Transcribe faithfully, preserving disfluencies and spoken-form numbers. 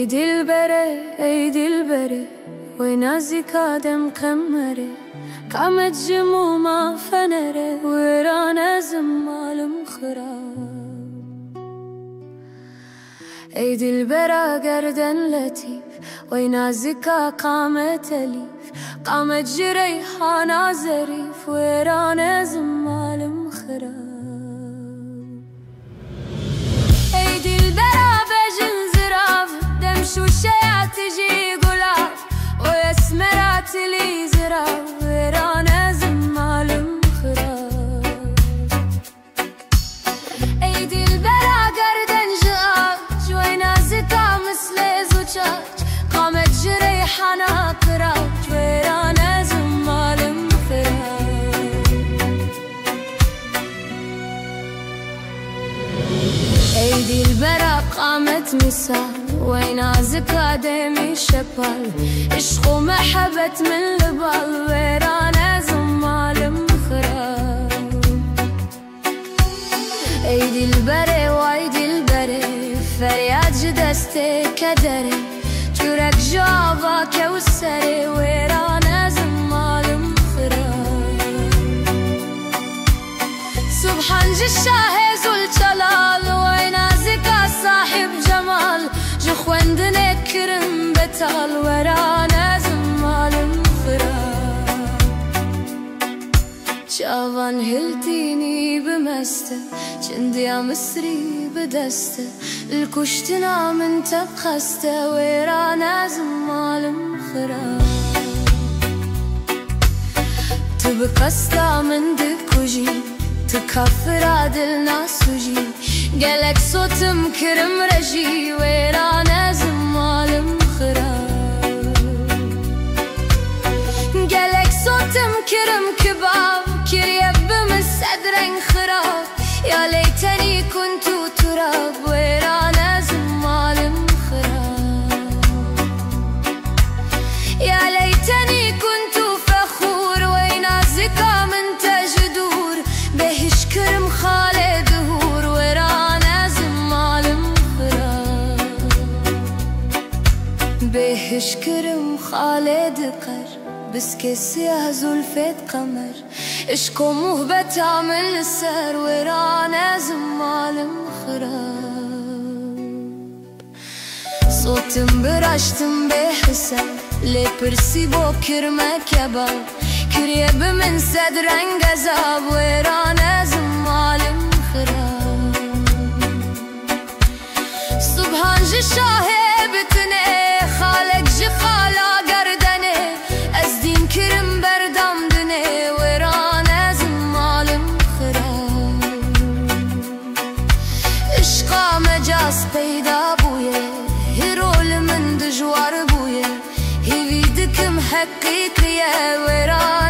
ای دلبره ای دلبره وی نزدیک آدم قمره قامت جموما فنره ویران از مالم خراب. ای دلبره گردن لطیف وی نزدیک قامت الیف قامت جریحان ظریف ویران از مالم خراب. ای دلبره بجن زراف دم شوشيات تجي قلاب ويسمرات لي زراف ويران زمال خراب. ای دلبره گردن جاف جوي نازكا مثل زوجاج قامت جريحانا قراج ويران زمال خراب. ای دلبره قامت مثال وين نازك دمي شبال عشق ومحبة من البال ويران زمال مخراب. ای دلبره وای دلبره فریاد جدسته کدره جورك جاوا كوسره ويران زمال مخراب. سبحان جشاه زلجلال وای نازك صاحب جمال جخوندن كرم بتال ورانا زمال خراب. جوان هلتيني بمسته جنديا مصري بدسته الكشتنا من تبخسته ورانا زمال خراب. تبقستا من دكوجي تكفر عدل ناسوجي قالك صوتم كرم رجي ويران زمال خراب. قالك صوتم كرم كباب كريب بمسدرن خراب يا ليتني كنت تراب ويران زمال خراب. يا ليتني كنت فخور وين زكا من تجدور بهش كرم خالد هور ويران زمال خراب. بهش كرم خالد قر بس كسيها زلفت قمر اشكو مهبت عمل السر ويران زمال خراب. صوتم برشتم بحساب لي برسي بو كرمه كباب كريب من صدرن غزاب ويران زمال خراب. سبحان جشاه بتنه خالق جخالا گردنه از دین کرم بردم دنه ويران زمال خراب. عشقا مجاز پیدا بویه هرول من دجوار بویه هیوی دکم حقیقیه ويران